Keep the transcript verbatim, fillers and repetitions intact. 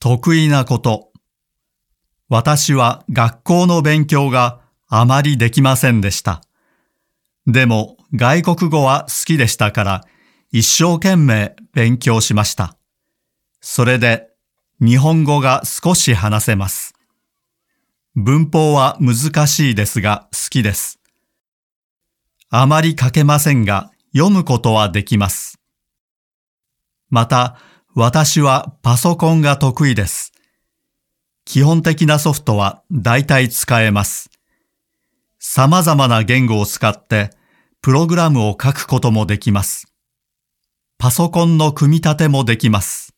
得意なこと。私は学校の勉強があまりできませんでした。でも外国語は好きでしたから一生懸命勉強しました。それで日本語が少し話せます。文法は難しいですが好きです。あまり書けませんが読むことはできます。また、私はパソコンが得意です。基本的なソフトは大体使えます。様々な言語を使ってプログラムを書くこともできます。パソコンの組み立てもできます。